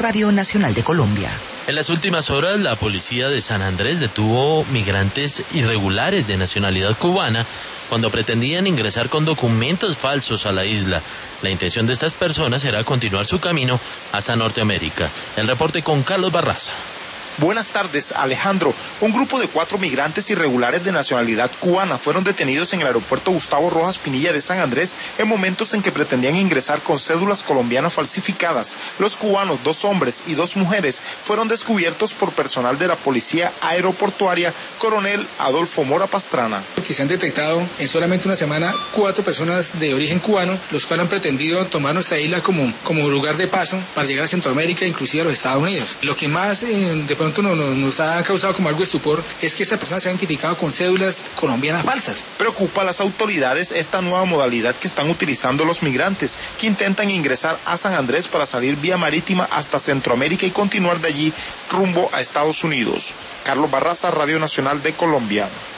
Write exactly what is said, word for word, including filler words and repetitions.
Radio Nacional de Colombia. En las últimas horas, la policía de San Andrés detuvo migrantes irregulares de nacionalidad cubana cuando pretendían ingresar con documentos falsos a la isla. La intención de estas personas era continuar su camino hasta Norteamérica. El reporte con Carlos Barraza. Buenas tardes, Alejandro. Un grupo de cuatro migrantes irregulares de nacionalidad cubana fueron detenidos en el aeropuerto Gustavo Rojas Pinilla de San Andrés en momentos en que pretendían ingresar con cédulas colombianas falsificadas. Los cubanos, dos hombres y dos mujeres, fueron descubiertos por personal de la Policía Aeroportuaria Coronel Adolfo Mora Pastrana. Que se han detectado en solamente una semana cuatro personas de origen cubano, los cuales han pretendido tomar nuestra isla como, como lugar de paso para llegar a Centroamérica, inclusive a los Estados Unidos. Lo que más eh, de pronto nos, nos ha causado como algo de estupor es que estas personas se han identificado con cédulas colombianas falsas. Preocupa a las autoridades esta nueva modalidad que están utilizando los migrantes, que intentan ingresar a San Andrés para salir vía marítima hasta Centroamérica y continuar de allí rumbo a Estados Unidos. Carlos Barraza, Radio Nacional de Colombia.